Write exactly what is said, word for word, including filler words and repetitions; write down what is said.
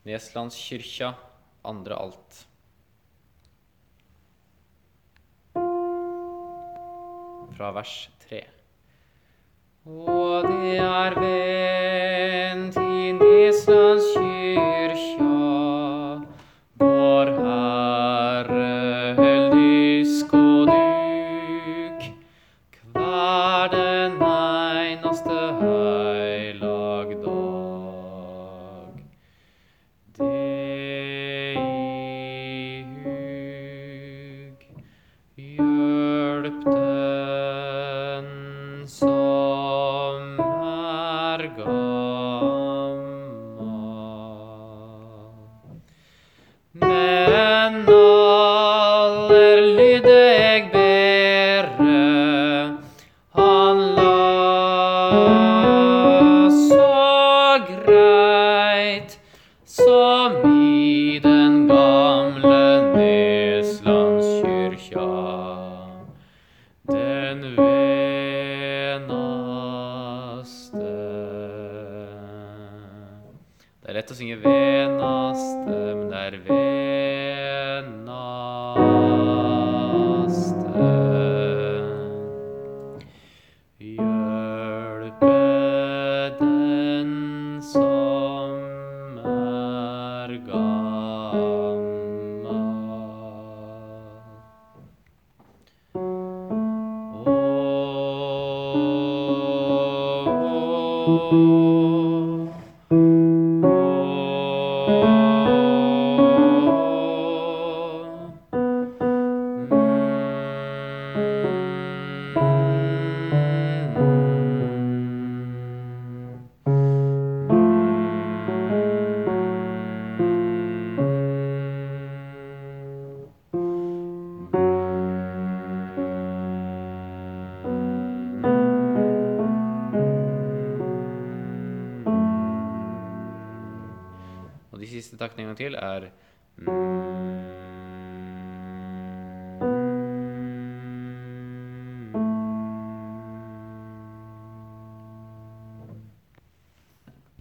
Neslandskyrkja, andre alt. Fra vers tre. Og det er venn til Neslandskyrkja, vår Herre heldisk og duk, hver den einaste heilag dag. Det i hug, hjelp den som er gammal. Men aller lydig bere, han la så greit som i den gamle Neslandskyrkja, den venaste. Det er lett å synge venaste, men det er venaste. Hjelpe den som er gammal. Og de siste taktene en gang til er